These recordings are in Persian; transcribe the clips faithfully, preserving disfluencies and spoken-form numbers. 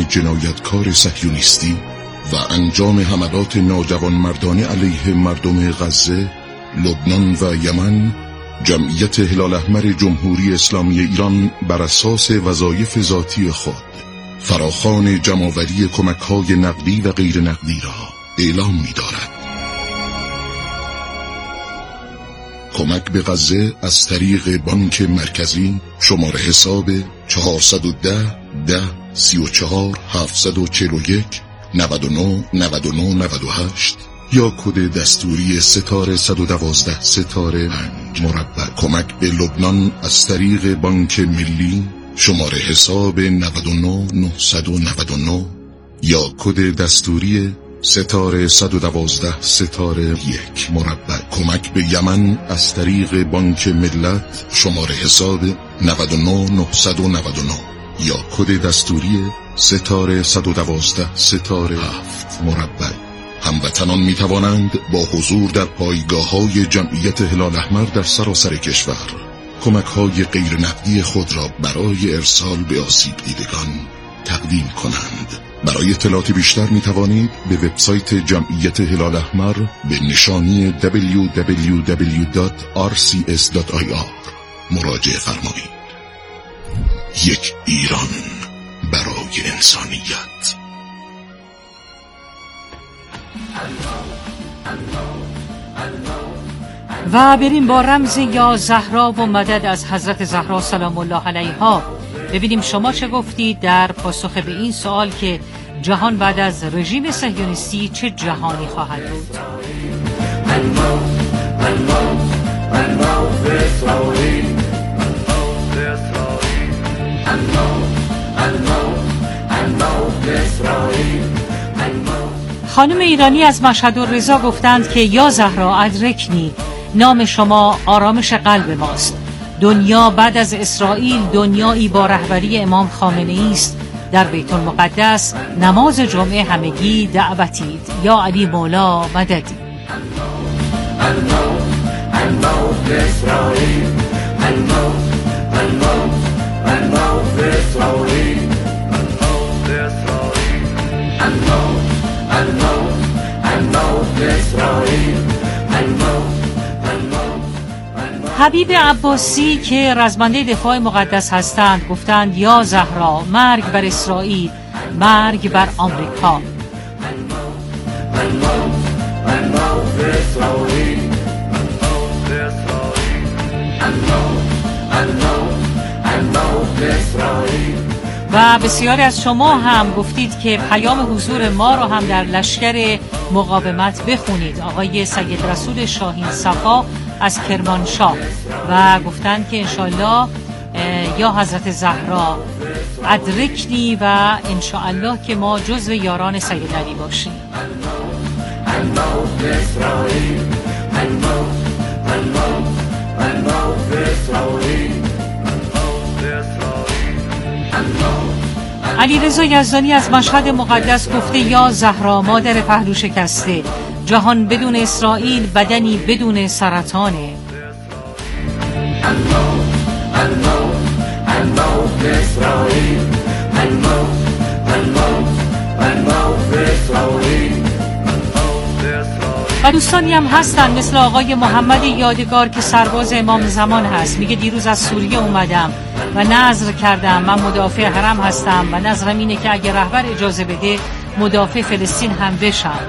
جنایتکار صهیونیستی و انجام حملات ناجوانمردانه علیه مردم غزه، لبنان و یمن، جمعیت هلال احمر جمهوری اسلامی ایران بر اساس وظایف ذاتی خود فراخوان جمع‌آوری کمک‌های نقدی و غیر نقدی را اعلام می‌دارد. کمک به غزه از طریق بانک مرکزی شماره حساب چهارصد و ده ده سی و چهار هفتصد و چهل و یک نود و نه نود و نه نود و هشت یا کد دستوری ستاره صد و دوازده ستاره پنج مربع. کمک به لبنان از طریق بانک ملی شماره حساب نود و نه نهصد و نود و نه یا کد دستوری ستاره صد و دوازده ستاره یک مربع. کمک به یمن از طریق بانک ملت شماره حساب نود و نه نهصد و نود و نه یا کد دستوری ستاره صد و دوازده ستاره هفت مربع. هموطنان می توانند با حضور در پایگاه‌های جمعیت هلال احمر در سراسر کشور کمک‌های غیر نقدی خود را برای ارسال به آسیب دیدگان تقدیم کنند. برای اطلاعات بیشتر می توانید به وبسایت جمعیت هلال احمر به نشانی دبلیو دبلیو دبلیو دات آر سی اس دات آی آر مراجعه فرمایید. یک ایران برای انسانیت. و بریم با رمز یا زهرا و مدد از حضرت زهرا سلام الله علیها ببینیم شما چه گفتید در پاسخ به این سوال که جهان بعد از رژیم صهیونیستی چه جهانی خواهد بود. خانم ایرانی از مشهد الرضا گفتند که یا زهرا ادرکنی، نام شما آرامش قلب ماست. دنیا بعد از اسرائیل دنیایی با رهبری امام خامنه‌ای است. در بیت المقدس نماز جمعه همگی دعوتید. یا علی مولا مددی. حبیب عباسی که رزمنده دفاع مقدس هستند گفتند یا زهرا، مرگ بر اسرائیل، مرگ بر آمریکا. و بسیاری از شما هم گفتید که پیام حضور ما رو هم در لشکر مقاومت بخونید. آقای سید رسول شاهین صفا از کرمانشاه و گفتند که انشالله یا حضرت زهرا ادرکنی و انشالله که ما جزو یاران سید علی باشیم. علیرضا یزدانی از مشهد مقدس گفته یا زهرا مادر پهلو شکسته، جهان بدون اسرائیل بدنی بدون سرطانه. و دوستانی هم هستن مثل آقای محمد یادگار که سرباز امام زمان هست. میگه دیروز از سوریه اومدم و نظر کردم، من مدافع حرم هستم و نظرم اینه که اگه رهبر اجازه بده مدافع فلسطین هم بشم.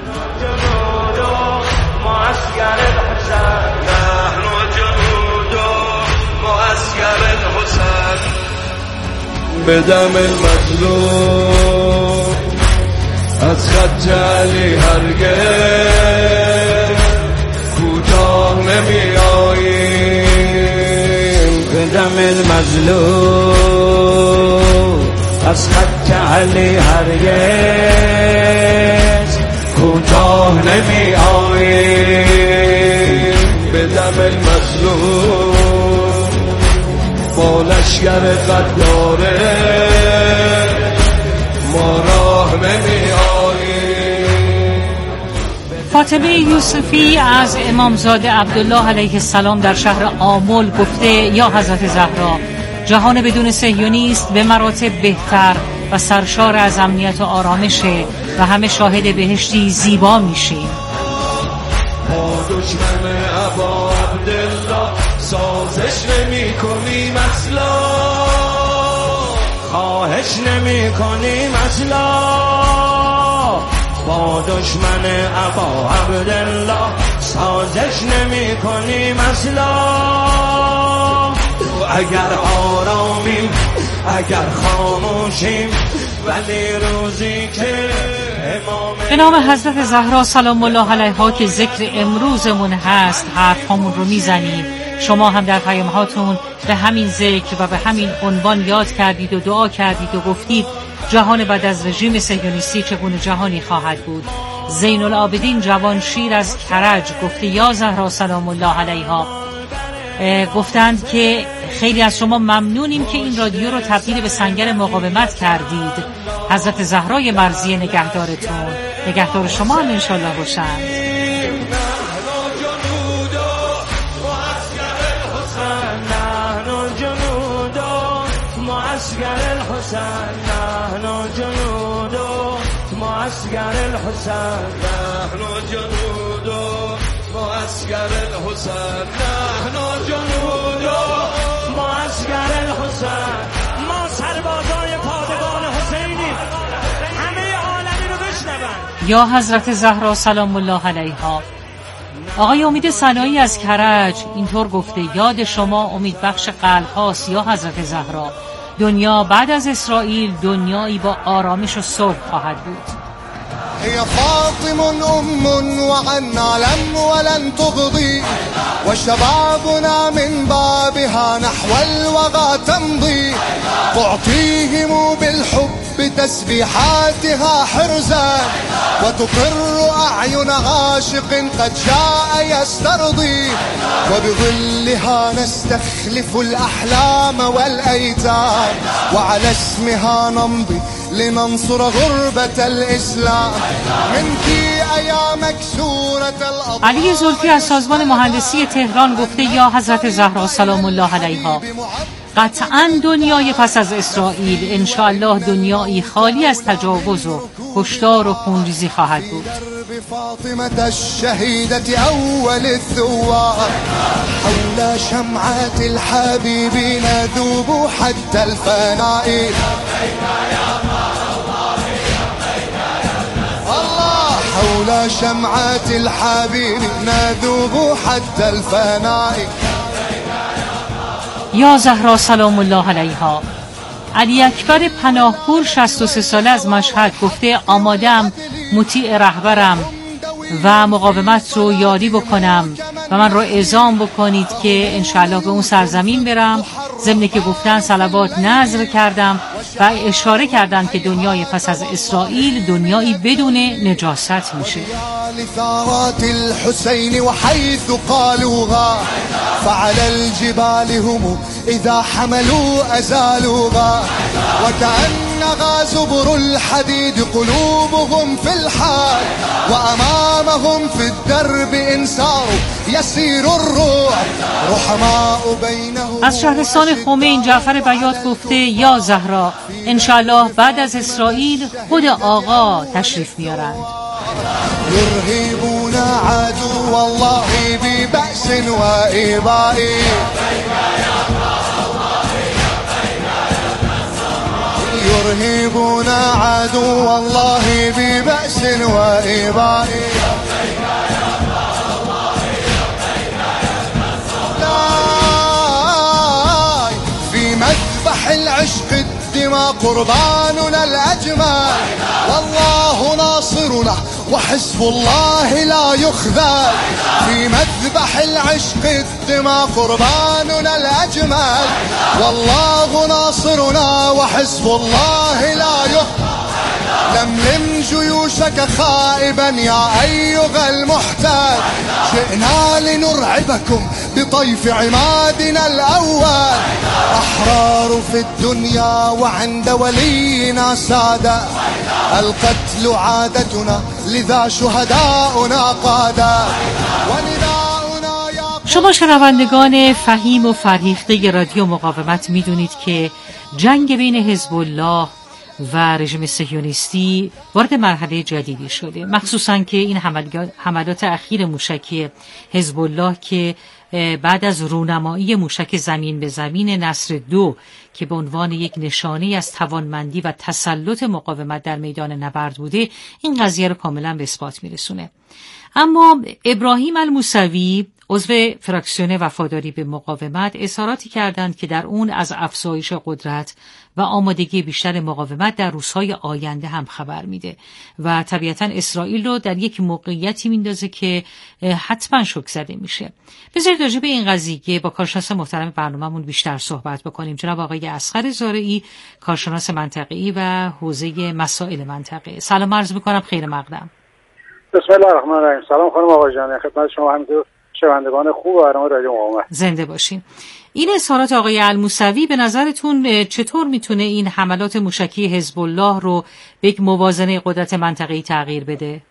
بدم المظلوم از خط علی هرگز کوتاه نمی آییم. بدم المظلوم از خط علی هرگز کوتاه نمی آییم. بدم المظلوم با لشگر غداره ما راه نمی آییم. فاطمه یوسفی از امامزاده عبدالله علیه السلام در شهر آمل گفته یا حضرت زهرا، جهان بدون صهیونیست به مراتب بهتر و سرشار از امنیت و آرامشه و همه شاهد بهشتی زیبا میشیم. با دشمن ابا عبدالله سازش نمی کنیم اصلا، خواهش نمی کنیم اصلا. با دشمن ابا عبدالله سازش نمی کنیم اصلا. اگر آرامیم اگر خاموشیم ولی روزی که امام به نام حضرت زهرا سلام الله علیها که ذکر امروزمون هست حرفامون رو میزنیم. شما هم در پیام هاتون به همین ذکر و به همین عنوان یاد کردید و دعا کردید و گفتید جهان بعد از رژیم صهیونیستی چگونه جهانی خواهد بود. زین العابدین جوانشیر از کرج گفته یا زهرا سلام الله علیها، گفتند که خیلی از شما ممنونیم که این رادیو رو تبدیل به سنگر مقاومت کردید. حضرت زهرای مرضیه نگهدارتون، نگهدار شما هم انشالله باشند. معسكر الحسين نحن جنود معسكر الحسين ما سربازای پادگان حسینی. همه عالمی رو بشنون. یا حضرت زهرا سلام الله علیها. آقای امید صنایی از کرج اینطور گفته یاد شما امید بخش قلب هاست یا حضرت زهرا. دنیا بعد از اسرائیل دنیایی با آرامش و صلح خواهد بود. هي فاطم أم وعنا لم ولن تغضي وشبابنا من بابها نحو الوغى تمضي تعطيهم بالحب تسبيحاتها حرزا وتقر أعين عاشق قد جاء يسترضي وبظلها نستخلف الأحلام والأيتام وعلى اسمها نمضي لننصر غربة الإسلام منك أيا مكسورة الأضلاع. علی زلفی از سازمان مهندسی تهران گفته یا حضرت زهرا سلام الله علیها، قطعاً دنیای پس از اسرائیل انشاءالله دنیایی خالی از تجاوز و کشتار و خونریزی خواهد بود. فاطمة الشهيدة أول الثوار حول شمعات الحبيبين ذوبوا حتى الفناء. الله حول شمعات الحبيبين ذوبوا حتى الفناء. یا زهرا سلام الله علیها. علی اکبر پناهپور شصت و سه ساله از مشهد گفته آمادم مطیع رهبرم و مقاومت رو یاری بکنم و من رو اعزام بکنید که انشاءالله به اون سرزمین برم. ضمن که گفتن صلوات نذر کردم و اشاره کردن که دنیای پس از اسرائیل دنیایی بدون نجاست میشه. لثارات الحسين وحيث قالوها فعلى الجبال هم إذا حملوا أزالوها وكأنها زبر الحديد قلوبهم في الحال وأمامهم في الدرب إنسار يسير الروح رحماء بينهم. از شهرستان خمین جعفر بیات گفته یا زهرا انشاءالله بعد از اسرائیل خود آقا تشریف میارند. يرهبون عدو الله ببأس وإباء يرهبون عدو الله ببأس وإباء. في مذبح العشق الدماء قرباننا الأجمل والله ناصرنا وحزب الله لا يخذل. في مذبح العشق الدماء قرباننا الأجمل والله ناصرنا وحزب الله لا يخذل. لملم جيوشك خائبا يا أيها المحتال جئنا لنرعبكم بطيف عمادنا الأول. أحرار في الدنيا وعند ولينا سادة القتل عادتنا لذا شهداؤنا قادا ونداؤنا يا. شما شنوندگان فهیم و فرهیخته رادیو مقاومت میدونید که جنگ بین حزب الله و رژیم صهیونیستی وارد مرحله جدیدی شده، مخصوصاً که این حملات اخیر موشکی حزب الله که بعد از رونمایی موشک زمین به زمین نصر دو که به عنوان یک نشانه از توانمندی و تسلط مقاومت در میدان نبرد بوده، این قضیه رو کاملا به اثبات میرسونه. اما ابراهیم الموسوی عضو فراکسیون وفاداری به مقاومت اظهاراتی کردند که در اون از افزایش قدرت و آمادگی بیشتر مقاومت در روزهای آینده هم خبر میده و طبیعتا اسرائیل رو در یک موقعیتی میندازه که حتما شوک زده میشه. بذارید راجع به این قضیه با کارشناس محترم برنامه‌مون بیشتر صحبت بکنیم، جناب آقای اصغر زارعی، کارشناس منطقه‌ای و حوزه مسائل منطقه. سلام عرض میکنم، خیر مقدم. بسم الله الرحمن الرحیم. سلام خانم آقای جان، خدمت شما همینطور شنوندگان خوب برنامه رادیو مقاومت. زنده باشین. این اظهارات آقای الموسوی به نظرتون چطور میتونه این حملات موشکی حزب الله رو به یک موازنه قدرت منطقه‌ای تغییر بده؟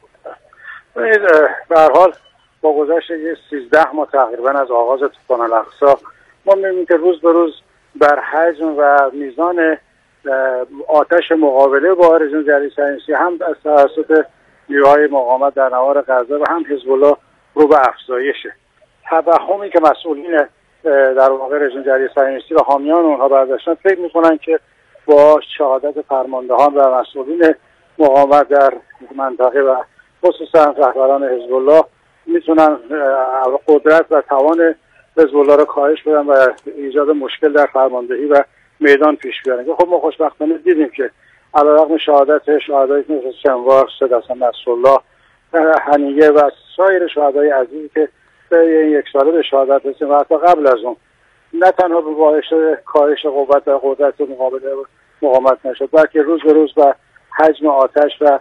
به هر حال با گذشت سیزده ماه تقریبا از آغاز طوفان الاقصی ما می‌بینیم که روز به روز بر حجم و میزان آتش مقابله با رژیم جمهوری اسلامی هم از توسط نیروهای مقاومت در نوار غزه و هم حزب الله رو به افزایشه. توهمی که مسئولین در واقع رژیم جمهوری اسلامی و حامیان اونها برداشتن فکر میکنن که با شهادت فرماندهان و مسئولین مقاومت در منطقه و خصوصا رهبران حزب الله میتونن قدرت و توان حزب الله رو کاهش بدن و ایجاد مشکل در فرماندهی و میدان پیش بیارن. خب ما خوشبختانه دیدیم که علیرغم شهادت شهدایی مثل سنوار، سید حسن نصرالله، هنیه و سایر شهدای عزیزی که به یک ساله به شهادت رسیدن و حتی قبل از اون نه تنها به باعث کاهش قوت و قدرت مقابله مقاومت نشد، بلکه روز به روز به حجم آتش و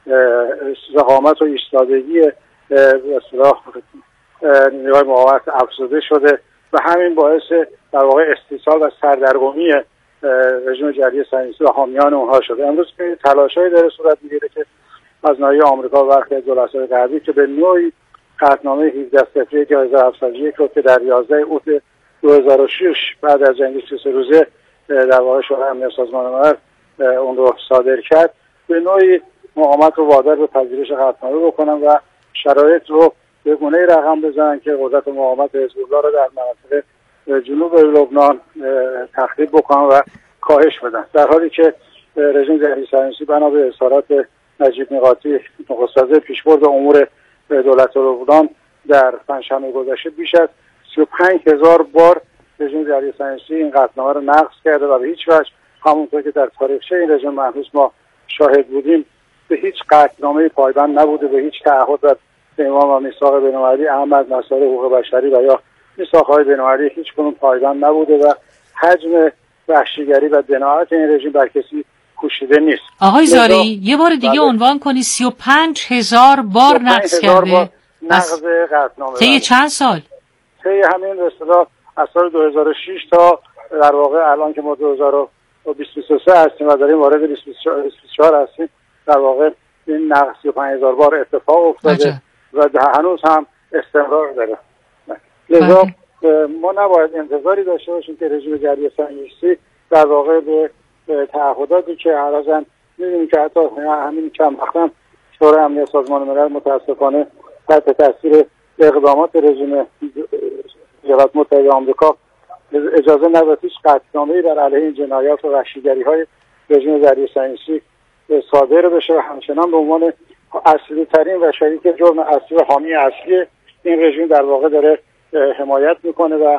ضخامت و ایستادگی به اصطلاح نیروهای مقاومت افزوده شده و همین باعث در واقع استیصال و سردرگمی رژیم جمهوری اسلامی و حامیان اونها شده. امروز که تلاش‌هایی داره صورت میگیره که از ناحیه آمریکا و برخی از دولت‌های غربی که به نوعی قطعنامه هفده صفر یک هزار و هفتصد و یک رو که در یازده اوت دو هزار و شش بعد از جنگ سی و سه روزه در واقع شورای امنیت سازمان ملل اون رو صادر کرد، به نوعی مقاومت رو وادار به پذیرش قطعنامه بکنن و شرایط رو به گونه‌ای رقم بزنن که قدرت مقاومت حزب الله رو در مناطق جنوب لبنان تخریب بکنن و کاهش بدن، در حالی که رژیم جمهوری اسلامی بنا به اظهارات نجیب میقاتی نخست وزیر پیشبرد امور دولت لبنان در پنجشنبه گذشته بیش از سی و پنج هزار بار رژیم جمهوری اسلامی این قطعنامه رو نقض کرده و به هیچ وجه همونطور که در تاریخچه این رژیم محروس ما شاهد بودیم به هیچ قطعنامه پایبند نبوده، به هیچ تعهد و پیمان و میثاق بین‌المللی اهم از مسائل حقوق بشری و یا میثاق‌های بین‌المللی هیچ کدوم پایبند نبوده و حجم وحشیگری و دنایت این رژیم بر کسی پوشیده نیست. آقای زاری یه بار دیگه عنوان کنی سی و پنج هزار بار نقض کرده. نقض قطعنامه. طی چند سال؟ طی همین به اصطلاح از سال دو هزار و شش تا در واقع الان که ما دو هزار و بیست و سه هستیم و داریم وارد بیست و چهار هستیم، در واقع این نقض سی و پنج هزار بار اتفاق افتاده و هنوز هم استمرار داره. لذا ما نباید انتظاری داشته باشیم که رژیم جمهوری اسلامی در واقع به تعهداتی که عرضاً می‌بینیم که حتی همین کم وقتاً شورای امنیت سازمان ملل متاسفانه تحت تاثیر اقدامات رژیم ایالات متحده آمریکا اجازه نداد هیچ قطعنامه‌ای در علیه این جنایات و وحشیگری‌های رژیم جمهوری اسلامی صادر بشه و همچنان به عنوان اصلی ترین و شریک جرم اصلی و حامی اصلی این رژیم در واقع داره حمایت میکنه و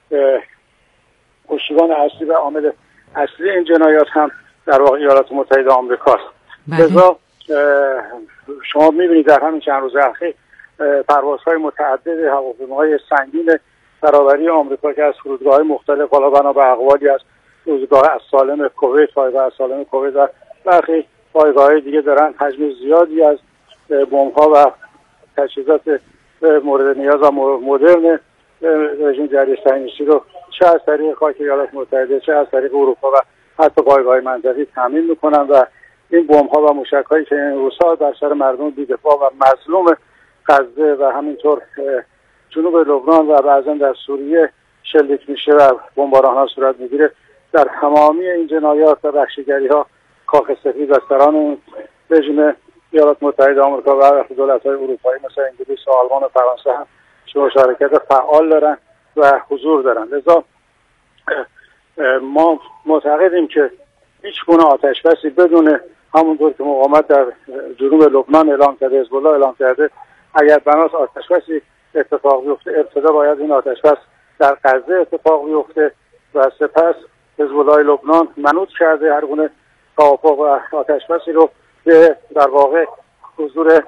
پشتیبان اصلی و عامل اصلی این جنایات هم در واقع ایالات متحده آمریکاست. لذا شما میبینید در همین چند روز اخیر پروازهای متعدد هواپیماهای سنگین برابری آمریکا که از فرودگاه‌های مختلف حالا بنا به اقوالی از فرودگاه السالم کویت، پایگاه السالم کویت و برخی پایگاه‌های دیگه دارن حجم زیادی از بمب‌ها و تجهیزات مورد نیاز و مدرن رژیم جمهوری اسلامی رو چه از طریق خاک ایالات متحده چه از طریق اروپا و حتی پایگاه‌های منطقه‌ای تامین میکنن و این بمب‌ها و موشک‌هایی که این روزها بر سر مردم بی‌دفاع و مظلوم غزه و همینطور جنوب لبنان و بعضا در سوریه شلیک میشه و بمباران‌ها صورت میگیره، در تمامی این جنایات و وحشیگری‌ها کاخ سفید و سران رژیم ایالات متحده آمریکا و دولت‌های اروپایی مثل انگلیس و آلمان و فرانسه هم مشارکت فعال دارن و حضور دارن. لذا ما معتقدیم که هیچ گونه آتش بسی بدون همونطور که مقاومت در جنوب لبنان اعلام کرده، حزب الله اعلام کرده، اگر بناس آتش بسی اتفاق بیفته، ابتدا باید این آتش بس در غزه اتفاق بیفته و سپس حزب الله لبنان منوط کرده هر گونه توافق و آتش بسی رو به در واقع حضور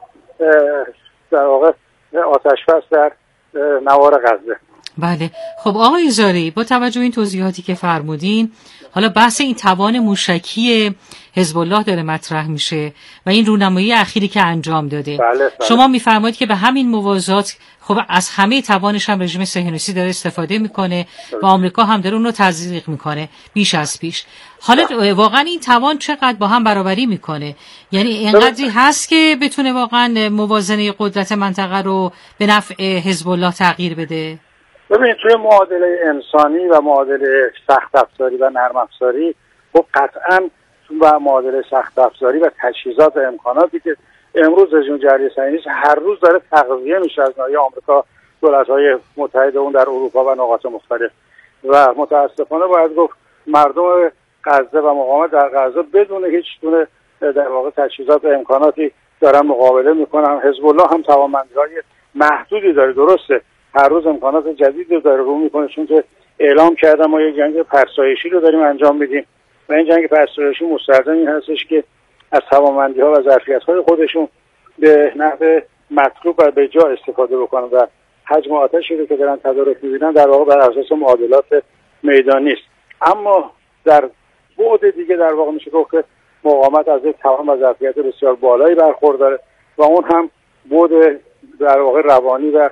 در واقع آتش بس در نوار غزه. بله. خب آقای زاری، با توجه به این توضیحاتی که فرمودین، حالا بحث این توان موشکی حزب الله داره مطرح میشه و این رونمایی اخیری که انجام داده. بله بله. شما میفرمایید که به همین موازات خب از همه توانش هم رژیم صهیونیستی داره استفاده میکنه و آمریکا هم داره اون رو تزریق میکنه بیش از پیش. حالا واقعا این توان چقدر با هم برابری میکنه؟ یعنی اینقدری هست که بتونه واقعا موازنه قدرت منطقه رو به نفع حزب الله تغییر بده؟ ببینید توی معادله انسانی و معادله سخت افزاری و نرم افزاری خب قطعاً و معادله سخت افزاری و تجهیزات و امکاناتی که امروز رژیم جمهوری اسلامی هر روز داره تغذیه میشه از ناحیه آمریکا، دولت‌های متحده اون در اروپا و نقاط مختلف و متاسفانه باید گفت مردم غزه و مقاومت در غزه بدون هیچ گونه در واقع تجهیزات و امکاناتی دارن مقابله میکنن. حزب الله هم توانمندی‌های محدودی داره، درسته هر روز امکانات جدیدی رو داره رو میکنه، چون که اعلام کردم ما یک جنگ فرسایشی رو داریم انجام میدیم و این جنگ فرسایشی مستلزم این هستش که از توانمندی‌ها و ظرفیت‌های خودشون به نحو مطلوب و به جا استفاده بکنن و حجم آتشی رو که دارن تدارک می‌بینن در واقع بر اساس معادلات میدانی است. اما در بعد دیگه در واقع میشه گفت که مقاومت از یک توان و ظرفیت بسیار بالایی برخورداره و اون هم بعد در واقع روانی و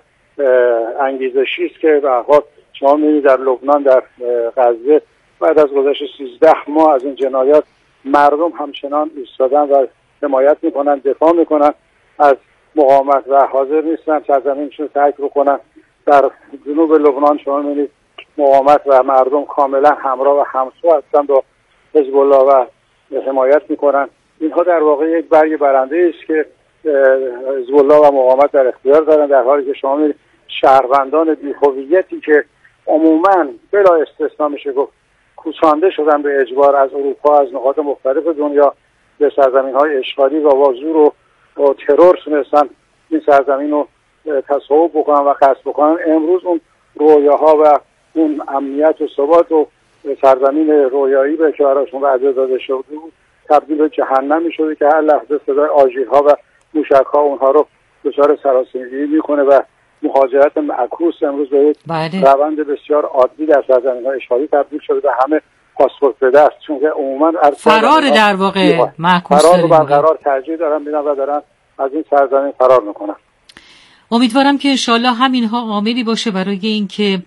انگیزشی است که به هر حال شما می‌بینید در لبنان، در غزه بعد از گذشت سیزده ماه از این جنایات مردم همچنان ایستادن و حمایت میکنن، دفاع میکنن از مقاومت و حاضر نیستن سرزمینشون ترک بکنن. در جنوب لبنان شما می‌بینید مقاومت و مردم کاملا همراه و همسو هستن با حزب الله و حمایت میکنن. اینها در واقع یک برگ برنده است که حزب الله و مقاومت در اختیار دارن، در حالی که شما می‌بینید شهروندان بی‌هویتی که عموماً بلا استثنا میشه گفت کوچانده شدن به اجبار از اروپا، از نقاط مختلف دنیا به سرزمین‌های اشغالی و با زور و, و ترور تونستن این سرزمین رو تصاحب بکنن و غصب بکنن. امروز اون رویاها و اون امنیت و ثبات و سرزمین رویایی به که براشون وعده داده شده بود تبدیل به جهنمی شده که هر لحظه صدای آژیرها و موشک‌ها اونها رو دچار سراسیمگیری میکنه و مهاجرت معکوس امروز به یک روند بسیار عادی در سرزمین‌های اشغالی تبدیل شده و همه پاسپورت به دست، چون که عموما فرار در واقع معکوس فرار رو برقرار ترجیح دارن میدن و دارن از این سرزمین فرار میکنن. امیدوارم که انشالله همینها عاملی باشه برای اینکه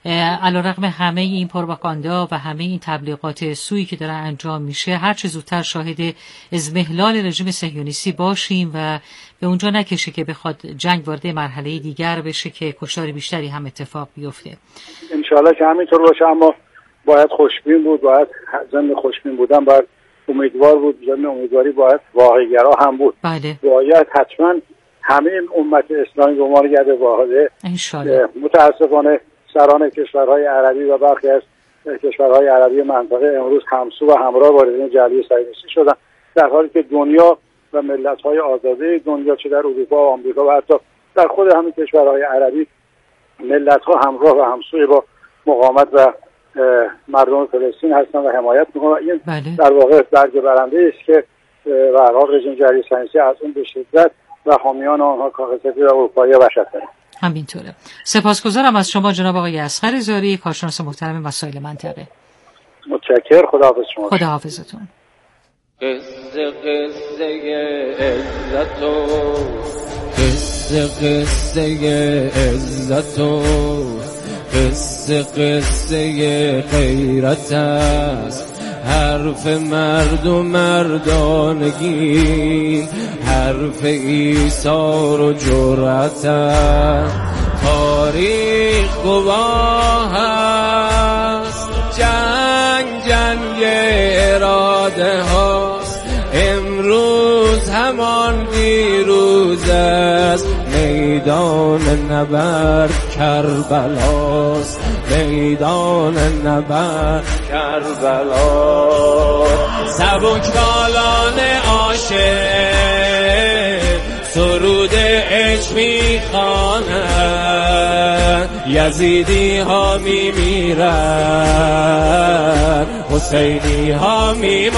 علیرغم همه این پروپاگاندا و همه این تبلیغات سویی که داره انجام میشه هر چه زودتر شاهد اضمحلال رژیم صهیونیستی باشیم و به اونجا نکشه که بخواد جنگ وارد مرحله دیگر بشه که کشتار بیشتری هم اتفاق بیفته. انشالله که همینطور باشه، اما باید خوشبین بود، باید ضمن خوشبین بودن باید امیدوار بود، ضمن امیدواری باید واقع‌گرا هم بود. بله. باید حتما همه امت اسلامی به عنوان یاد واحده انشالله. متاسفانه سران کشورهای عربی و برخی از کشورهای عربی منطقه امروز همسو و همراه با رژیم جمهوری صهیونیستی شدن، در حالی که دنیا و ملت‌های آزاده دنیا چه در اروپا و آمریکا و حتی در خود همین کشورهای عربی ملت‌ها همراه و همسوی با مقاومت و مردم فلسطین هستن و حمایت میکنن. این بله. در واقع برگ برنده است که به هر حال رژیم جمهوری صهیونیستی از اون به شدت و حامیان آنها کاخ سفید و اروپایی وحشت دارند. همینطوره. سپاسگزارم از شما جناب آقای اصغر زاری، کارشناس محترم مسائل منطقه. متشکرم. خداحافظ شما. خداحافظتون. قصه قصه عزت و قصه قصه عزت و قصه قصه غیرت است، حرف مرد و مردانگی، حرف ایثار و جرأت است. تاریخ گواه است، جنگ جنگ اراده هاست، زمان دیروز است، میدان نبرد کربلاست، میدان نبرد کربلاست. سبکبالان عاشق سرود عشق میخوانند، یزیدی ها میمیرند، حسینی ها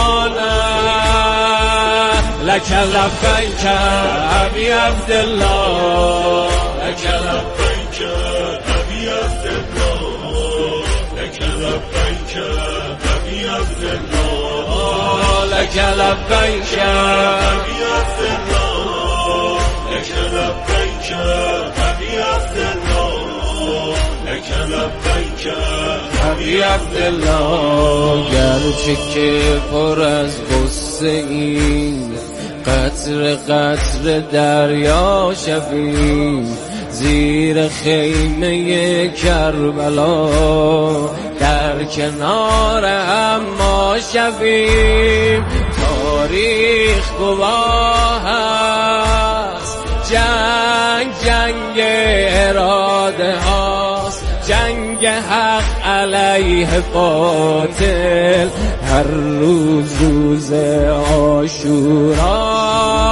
میمانند. لک لبیک ابی عبدالله، لک لبیک ابی عبدالله، لک لبیک ابی عبدالله، لک لبیک ابی عبدالله، لک لبیک ابی عبدالله، لک لبیک ابی عبدالله. گرچه که پر از غصه این، قطر قطر دریا شویم، زیر خیمه کربلا در کنار هم ما شویم. تاریخ گواه است، جنگ جنگ اراده هاست، جنگ حق علیه باطل، هر روز روز عاشورا.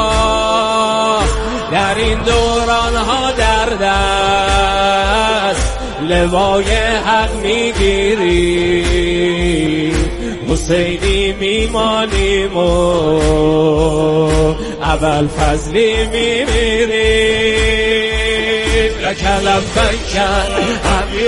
در این دوران ها در دست لوای حق میگیریم، حسینی میمانیم و ابوالفضلی میمیریم. لک لبیک ابی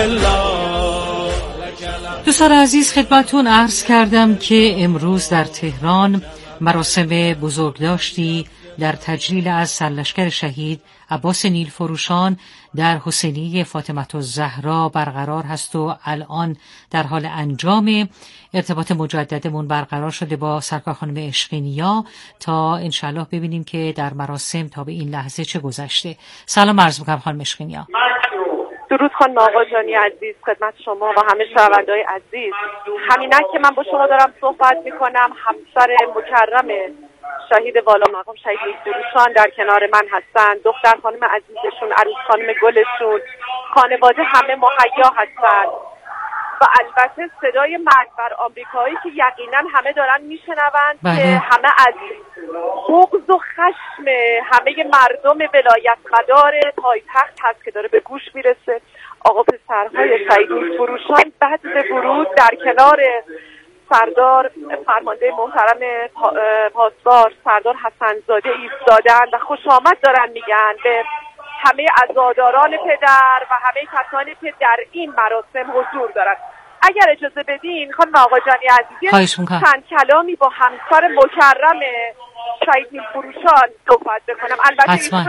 عبدالله. دوستان عزیز، خدمتون عرض کردم که امروز در تهران مراسم بزرگداشتی در تجلیل از سرلشکر شهید عباس نیلفروشان در حسینیه فاطمه الزهرا برقرار هست و الان در حال انجام. ارتباط مجددمون برقرار شده با سرکار خانم عشقینیا تا انشالله ببینیم که در مراسم تا به این لحظه چه گذشته. سلام عرض میکنم خانم عشقینیا. درود خانم آقا جانی عزیز خدمت شما و همه شنونده‌های عزیز. همینک که من با شما دارم صحبت میکنم، همسر مکرم شهید والا مقام شهید نیلفروشان در کنار من هستند. دختر خانم عزیزشون، عروس خانم گلشون، خانواده همه مهیا هستند و البته صدای مرگ بر آمریکایی که یقینا همه دارن میشنوند که همه از بغض و خشم همه مردم ولایت مدار پایتخت هست که داره به گوش میرسه. آقا پسرهای شهید نیلفروشان بعد ورود در کنار سردار فرمانده محترم پاسدار سردار حسن‌زاده ایستادن و خوش آمد دارن میگن به همه عزاداران پدر و همه کسانی که در این مراسم حضور دارن. اگر اجازه بدین خانم آقا جانی عزیز چند کلامی با همسر مکرم شهید نیلفروشان صحبت بکنم. البته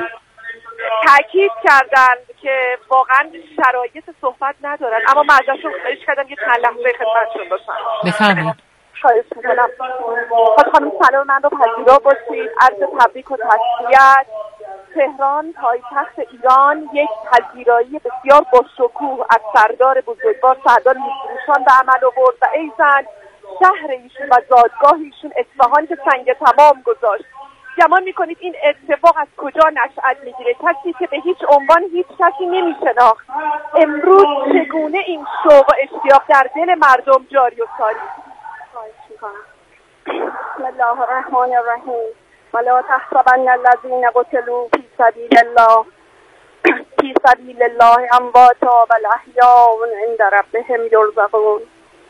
تاکید کردن که واقعا شرایط صحبت ندارن، اما من ازشون خواهش کردم یه چند لحظه خدمتشون باشم. بفرمایید. خواهش میکنم. خانم سلام من رو پذیرا باشید. عرض تبریک و تسلیت. تهران پایتخت ایران یک پذیرایی بسیار با شکوه از سردار بزرگوار سردار نیلفروشان به عمل آورد و ایضاً شهر ایشون و زادگاه ایشون اصفهان که سنگ تمام گذاشت. گمان میکنید این اتفاق از کجا نشأت میگیره؟ کسی که به هیچ عنوان هیچ کسی نمیشناخت امروز چگونه این شوق و اشتیاق در دل مردم جاری و ساری. خواهش میکنم. بسم الله الرحمن الرحیم. ولا تحسبن الذين قتلوا في سبيل الله في سبيل الله امواتا بل احیاء عند ربهم یرزقون.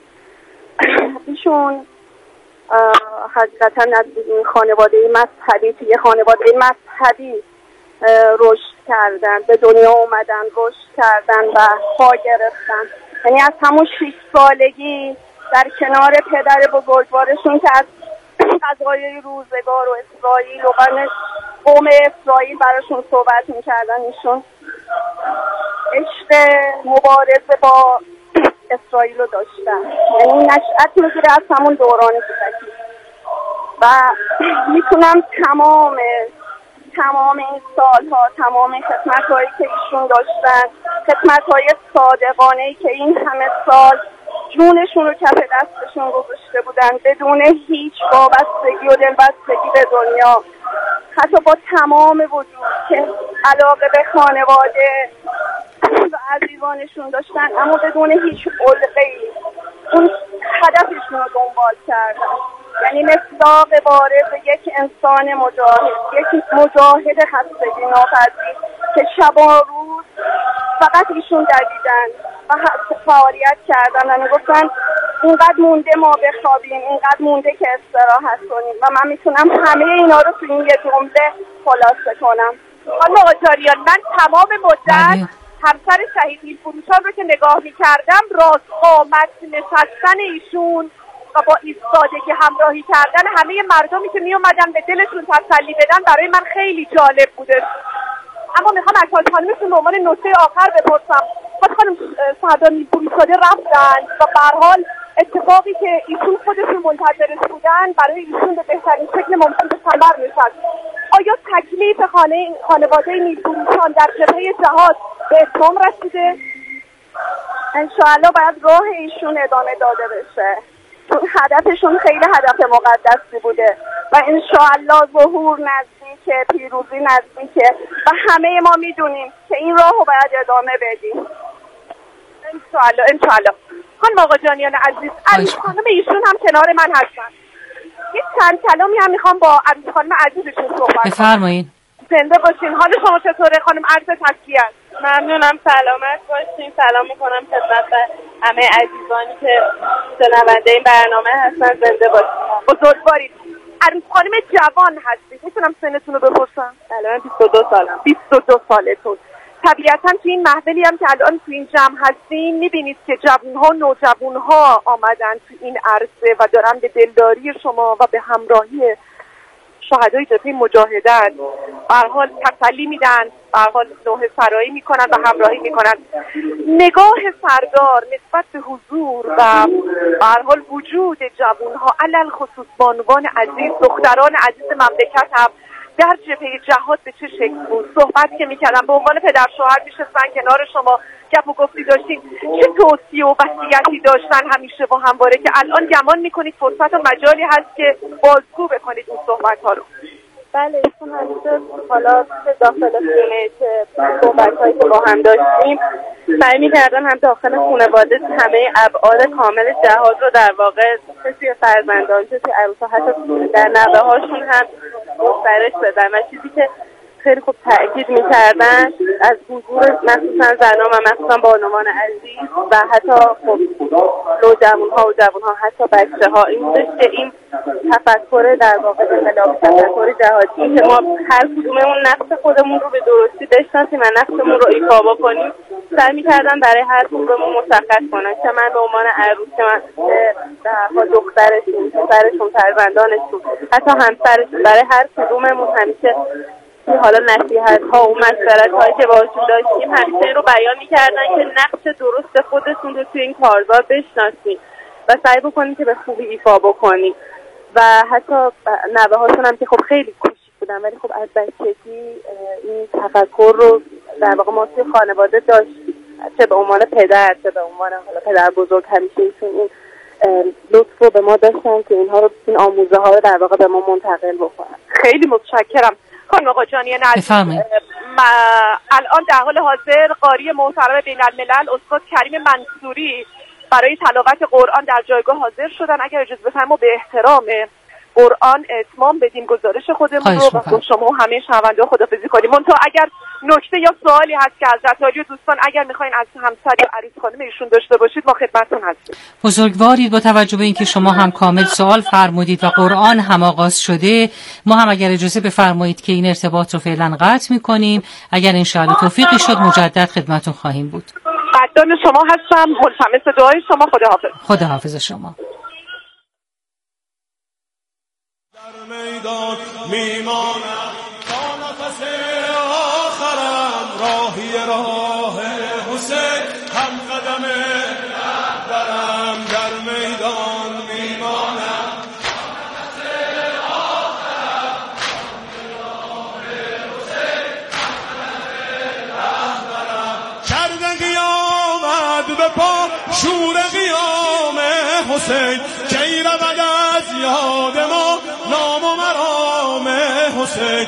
ایشون حقیقتا از خانواده مذهبی توی خانواده مذهبی رشد کردن، به دنیا اومدن، رشد کردن و پا گرفتن. یعنی از همون شش سالگی در کنار پدر بزرگوارشون که از قضایای روزگار و اسرائیل و قوم اسرائیل براشون صحبت میکردن، ایشون عشق مبارزه با اسرائیل رو داشتن. یعنی نشأت میگیره از همون دوران کودکی و میتونم تمام تمام این سالها، تمام خدمت‌هایی که ایشون داشتن، خدمت‌های صادقانه‌ای که این همه سال جونشون رو کف دستشون گذاشته بودن بدون هیچ وابستگی و دلبستگی به دنیا، حتی با تمام وجود که علاقه به خانواده و عزیزانشون داشتن، اما بدون هیچ علقه‌ای اون هدفشون رو دنبال کردن. یعنی مصداق بارز یک انسان مجاهد، یک مجاهد خستگی ناپذیر که شب و روز فقط ایشون دویدن و فعالیت کردن و میگفتن اینقدر مونده ما بخوابیم، اینقدر مونده که استراحت کنیم. و من میتونم همه اینا رو تو این یه جمله خلاصه کنم. خانم آقا جاریان، من تمام مدت همسر شهید نیلفروشان رو که نگاه میکردم، راست قامت نشستن ایشون و با ایستادگی همراهی کردن همه مردمی که می اومدن به دلشون تسلی بدن برای من خیلی جالب بوده. اما میخوام از خانمتون به عنوان نکته آخر بپرسم، خود خانم سردار نیلفروشان رفتن و به هر حال اتفاقی که ایشون خودشون منتظرش بودن برای ایشون به بهترین شکل ممکن به ثمر رسید. آیا تکلیف خانه خانواده نیلفروشان در جبهه جهاد به اتمام رسیده؟ انشاءالله باید راه ایشون ادامه داده بشه، چون هدفشون خیلی هدف مقدسی بوده و انشاءالله ظهور نزدیکه، پیروزی نزدیکه و همه ما میدونیم که این راه رو باید ادامه بدیم. انشاءالله انشاءالله. خانم آقا جانیان عزیز، عروس خانم ایشون هم کنار من هستن. یک چند کلامی هم میخوام با عروس خانم عزیزشون صحبت کنم. بفرمایید. زنده باشین. حال شما چطوره خانم؟ عرض تسلیت. ممنونم، سلامت باشین. سلام میکنم خدمت همه عزیزانی که شنونده این برنامه هستن. زنده باشین. بزرگوارید. عروس خانم جوان هستید، میتونم سنتون رو بپرسم؟ الان بیست و دو سالم. بیست و دو سالتون. طبیعتا تو این محفلی هم که الان تو این جمع هستین میبینید که جوانها و نوجوانها آمدن تو این عرصه و دارن به دلداری شما و به همراهی شهدای جبهه مجاهدت به هر حال تسلی میدن، به هر حال نوحه سرایی میکنن و همراهی میکنن. نگاه سردار نسبت به حضور و به هر حال وجود جوانها، علل خصوص بانوان عزیز، دختران عزیز مملکت هم در جبهه جهاد به چه شکل بود؟ صحبت که میکردم به عنوان پدر شوهر میشستن کنار شما گپ و گفتی داشتین، چه توصیه و وصیتی داشتن همیشه و همواره که الان گمان میکنید فرصت و مجالی هست که بازگو بکنید اون صحبت ها رو؟ بله، ایشون همیشه حالا داخل خونه که صحبت هایی که با هم داشتیم سعی میکردن هم داخل خانواده همه ابعاد کامل جهاد رو در واقع چه فرزندان چه عروسا حتی در نوه هاشون هم گسترش بدن و چیزی که خیلی خوب تأکید میکردن از حضور مخصوصا زنان و مخصوصا بانوان عزیز و حتی خب نوجوان‌ها و جوان‌ها حتی بچه ها این بودش که این تفکر در واقع انقلابی، تفکر جهادی که ما هر کدوممون نقش خودمون رو به درستی بشناسیم و نقشمون رو ایفا بکنیم سعی میکردن برای هر کدوممون مشخص کنن، که من به عنوان عروس، که من در واقع دخترشون، پسرشون، فرزندانشون، حتی همسرشون، برای هر کدوممون همیشه حالا نصیحت ها و مشورت هایی که باشون داشتیم همیشه این رو بیان میکردن که نقش درست خودتون رو توی این کارزار بشناسین و سعی بکنین که به خوبی ایفا بکنین. و حتی نوه هاشون هم که خب خیلی کوچیک بودن ولی خب از بچگی این تفکر رو در واقع ما توی خانواده داشتیم، چه به عنوان پدر چه به عنوان حالا پدر بزرگ همیشه ایشون این لطف رو به ما داشتن که اینها رو، این آموزه ها رو در واقع به ما منتقل بکنن. خیلی متشکرم. خانم آقا جانیان عزیز، الان در حال حاضر قاری محترم بین الملل استاد کریم منصوری برای تلاوت قرآن در جایگاه حاضر شدن. اگر اجازه بفرمایید به احترام قرآن اتمام بدیم گزارش خودمون رو و با شما و همه شنونده‌ها خداحافظی کنیم. منتها اگر نکته یا سوالی هست که حضرت عالی و دوستان اگر میخواین از همسر یا عروس خانم ایشون داشته باشید ما خدمتتون هستیم. بزرگوارید. با توجه به اینکه شما هم کامل سوال فرمودید و قرآن هم آغاز شده، ما هم اگر اجازه بفرمایید که این ارتباط رو فعلا قطع میکنیم. اگر انشاءالله توفیقی شد مجدد خدمتتون خواهیم بود. قدردان شما هستم، ملتمس دعای شما. خداحافظ. خداحافظ شما. در میدان میمانم تا نفس آخرم، راهی راه حسین هم قدم رهبرم. در میدان میمانم تا نفس آخرم، راهی راه حسین هم قدم رهبرم. کرده قیامت به پا شور قیامت حسین کی رود از یاد ما نام و مرام حسین